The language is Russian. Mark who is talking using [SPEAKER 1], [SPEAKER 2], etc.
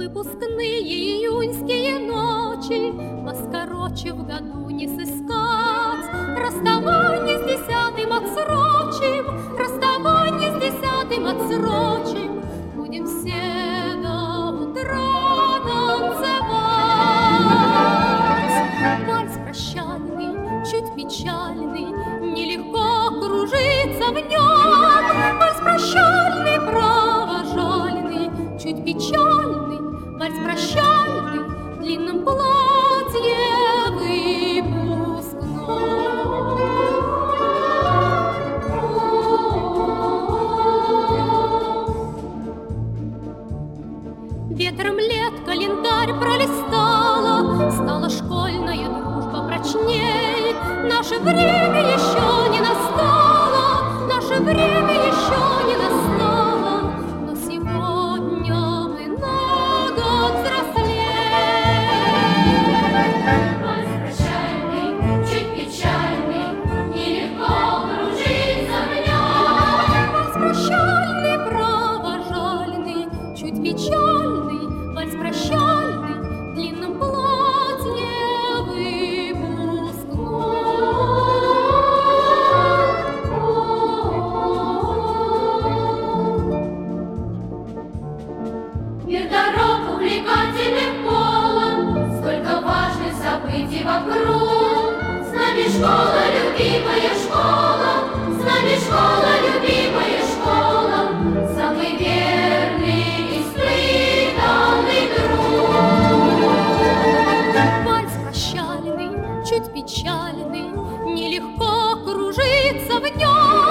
[SPEAKER 1] Выпускные июньские ночи вас короче в году не сыскать. Расставание с 10-м отсрочим, расставание с 10-м отсрочим. Будем все до утра танцевать. Вальс прощальный, чуть печальный, нелегко кружиться в нем. Вальс прощальный, провожальный, чуть печальный, вальс прощальный в длинном платье выпускном. Ветром лет календарь пролистала, стала школьная дружба прочней. Наше время еще не настало, наше время еще не настало, но сегодня мы на год взрослей. Вальс прощальный, чуть печальный, нелегко кружиться в нем. Вальс прощальный, провожальный, чуть печальный, вальс прощальный в длинном платье выпускном. Мир дорог увлекательных полон, столько важных событий вокруг. С нами школа, любимая школа, с нами школа, любимая школа, самый верный, испытанный друг. Вальс прощальный, чуть печальный, нелегко кружиться в нем.